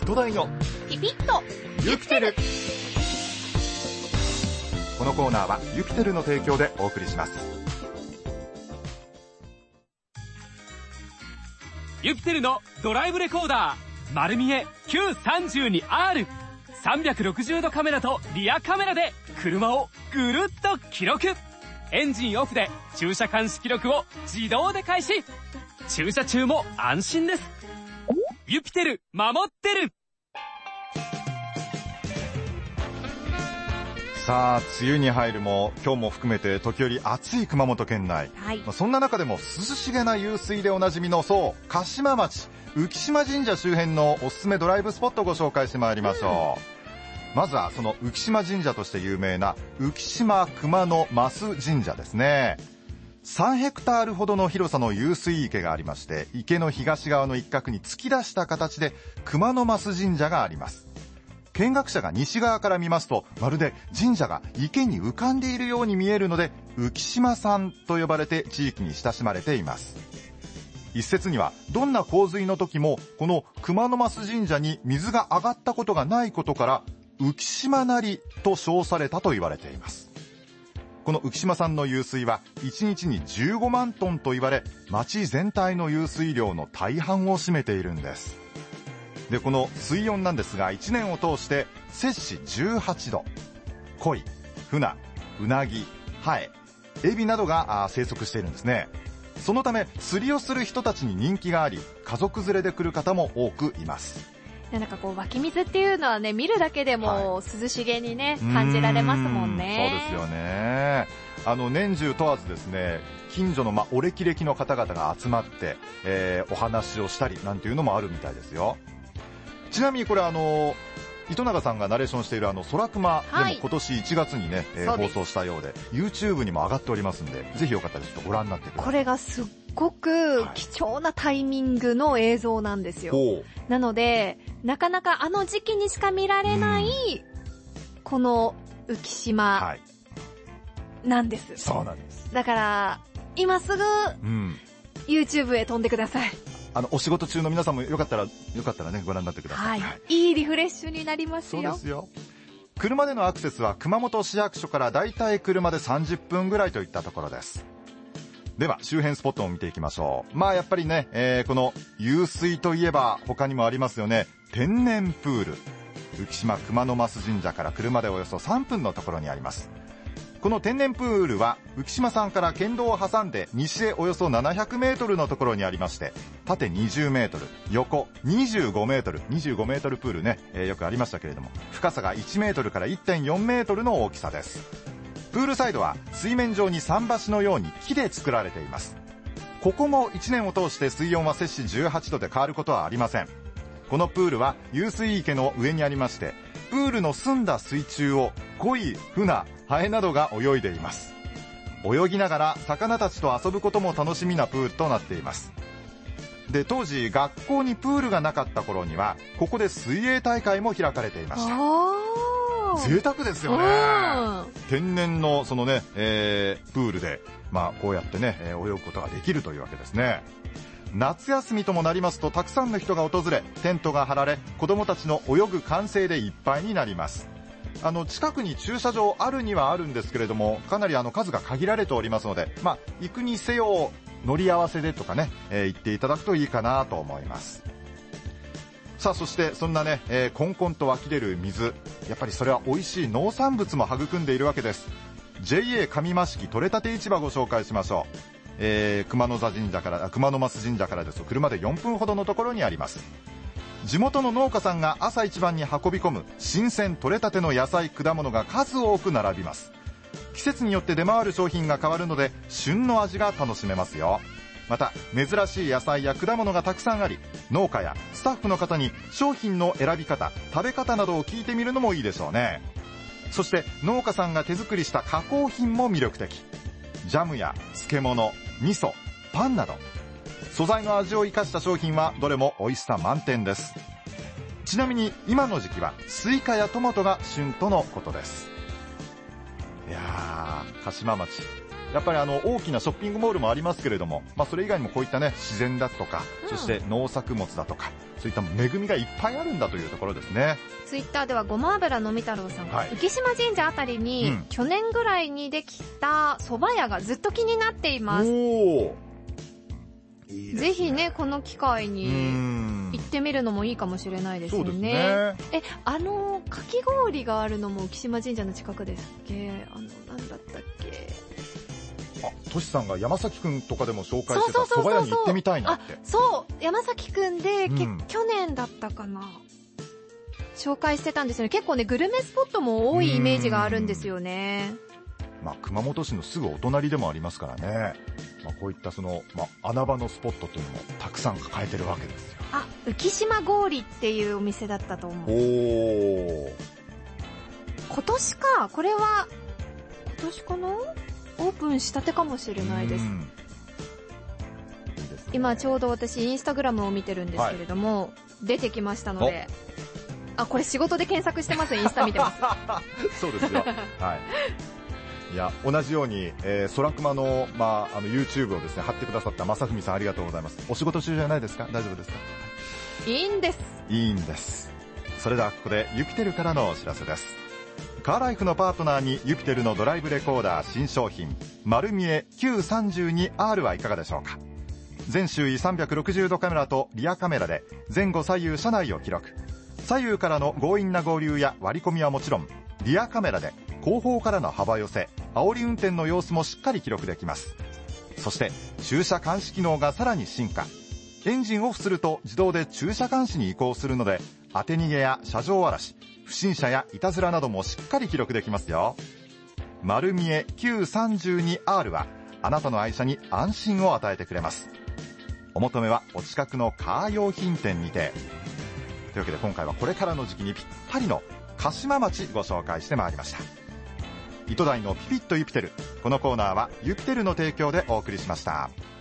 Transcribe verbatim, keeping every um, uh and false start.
土台のピピッとユピテル。このコーナーはユピテルの提供でお送りします。 ユピテルのドライブレコーダー丸見え キューさんじゅうにアール、 さんびゃくろくじゅうどカメラとリアカメラで車をぐるっと記録。エンジンオフで駐車監視記録を自動で開始。駐車中も安心です。ユピテル守ってる。 さあ、梅雨に入るも今日も含めて時折暑い熊本県内、はい、まあ、そんな中でも涼しげな湧水でおなじみの、そう鹿島町浮島神社周辺のおすすめドライブスポットをご紹介してまいりましょう、うん、まずはその浮島神社として有名な浮島熊野増神社ですね。さんヘクタールほどの広さの湧水池がありまして、池の東側の一角に突き出した形で熊野増神社があります。見学者が西側から見ますと、まるで神社が池に浮かんでいるように見えるので、浮島山と呼ばれて地域に親しまれています。一説にはどんな洪水の時もこの熊野増神社に水が上がったことがないことから、浮島なりと称されたと言われています。この浮島山の湧水はいちにちにじゅうごまんトンと言われ、町全体の湧水量の大半を占めているんです。で、この水温なんですが、いちねんを通して摂氏じゅうはちど、鯉、フナ、ウナギ、ハエ、エビなどが生息しているんですね。そのため釣りをする人たちに人気があり、家族連れで来る方も多くいます。 なんかこう湧き水っていうのはね、見るだけでも涼しげにね、はい、感じられますもんね。 そうですよね。あの年中問わずですね、近所のまあお歴々の方々が集まって、えー、お話をしたりなんていうのもあるみたいですよ。ちなみにこれあの糸永さんがナレーションしているあの空熊でも今年いちがつにね、えー、放送したようで YouTube にも上がっておりますんで、ぜひよかったらちょっとご覧になってください。 これがすっごく貴重なタイミングの映像なんですよ、はい、なのでなかなかあの時期にしか見られないこの浮島なんです、はい、 そうなんです。 だから今すぐ YouTube へ飛んでください。 あのお仕事中の皆さんもよかったらよかったらね、ご覧になってください、 はい、いいリフレッシュになりますよ。 そうですよ。車でのアクセスは熊本市役所からだいたい車でさんじゅっぷんぐらいといったところです。では周辺スポットを見ていきましょう。まあやっぱりね、えー、この湧水といえば他にもありますよね。天然プール。浮島熊野増神社から車でおよそさんぷんのところにあります。この天然プールは浮島山から県道を挟んで西へおよそななひゃくメートルのところにありまして、縦にじゅうメートル、横にじゅうごメートル、にじゅうごメートルプールね、えー、よくありましたけれども、深さがいちメートルから いってんよんメートルの大きさです。プールサイドは水面上に桟橋のように木で作られています。ここもいちねんを通して水温は摂氏じゅうはちどで変わることはありません。このプールは湧水池の上にありまして、プールの澄んだ水中を鯉、フナ、ハエなどが泳いでいます。泳ぎながら魚たちと遊ぶことも楽しみなプールとなっています。で、当時学校にプールがなかった頃にはここで水泳大会も開かれていました。贅沢ですよね。天然のそのね、えー、プールでまあこうやってね、泳ぐことができるというわけですね。夏休みともなりますとたくさんの人が訪れ、テントが張られ、子供たちの泳ぐ歓声でいっぱいになります。あの近くに駐車場あるにはあるんですけれども、かなりあの数が限られておりますので、まあ行くにせよ乗り合わせでとかね、えー、行っていただくといいかなと思います。さあそしてそんなね、えー、コンコンと湧き出る水、やっぱりそれは美味しい農産物も育んでいるわけです。 ジェイエー 上益城取れたて市場ご紹介しましょう。えー、熊野座神社から熊野増神社からですと車でよんぷんほどのところにあります。地元の農家さんが朝一番に運び込む新鮮取れたての野菜果物が数多く並びます。季節によって出回る商品が変わるので旬の味が楽しめますよ。また珍しい野菜や果物がたくさんあり、農家やスタッフの方に商品の選び方、食べ方などを聞いてみるのもいいでしょうね。そして農家さんが手作りした加工品も魅力的。ジャムや漬物、味噌、パンなど素材の味を生かした商品はどれも美味しさ満点です。ちなみに今の時期はスイカやトマトが旬とのことです。いやー、鹿島町、やっぱりあの大きなショッピングモールもありますけれども、まあ、それ以外にもこういったね自然だとか、そして農作物だとか、 そういった恵みがいっぱいあるんだというところですね。 ツイッターではごま油のみ太郎さんが、はい、浮島神社あたりに、うん、去年ぐらいにできた蕎麦屋がずっと気になっています。おいいですね、ぜひねこの機会に行ってみるのもいいかもしれないですよ ね, ねえあのかき氷があるのも浮島神社の近くですっけ？あのなんだったっけ？ あ、トシさんが山崎くんとかでも紹介してた蕎麦屋に行ってみたいなって。 あ、そう山崎くんで、うん、去年だったかな紹介してたんですよね。結構ねグルメスポットも多いイメージがあるんですよね。 まあ、熊本市のすぐお隣でもありますからね、まあ、こういったその、まあ、穴場のスポットというのもたくさん抱えてるわけですよ。 あ、浮島氷っていうお店だったと思う。 お今年か、これは今年かな、オープンしたてかもしれないです。うんいいですね、今ちょうど私インスタグラムを見てるんですけれども、はい、出てきましたので、あ、これ仕事で検索してます。インスタ見てますそうですよ、はい。いや同じように、えー、空熊の、まあ、あの YouTube をですね貼ってくださった正文さんありがとうございます。お仕事中じゃないですか？大丈夫ですか？ いいんです。 いいんです。それではここでユピテルからのお知らせです。カーライフのパートナーにユピテルのドライブレコーダー新商品丸見え キューさんじゅうにアール はいかがでしょうか？全周囲さんびゃくろくじゅうどカメラとリアカメラで前後左右車内を記録。左右からの強引な合流や割り込みはもちろん、リアカメラで後方からの幅寄せ、煽り運転の様子もしっかり記録できます。そして駐車監視機能がさらに進化。エンジンオフすると自動で駐車監視に移行するので、当て逃げや車上荒らし、不審者やいたずらなどもしっかり記録できますよ。丸見え キューさんじゅうにアール はあなたの愛車に安心を与えてくれます。お求めはお近くのカー用品店にて。というわけで今回はこれからの時期にぴったりの鹿島町ご紹介してまいりました。糸谷のピピッとユピテル、このコーナーはユピテルの提供でお送りしました。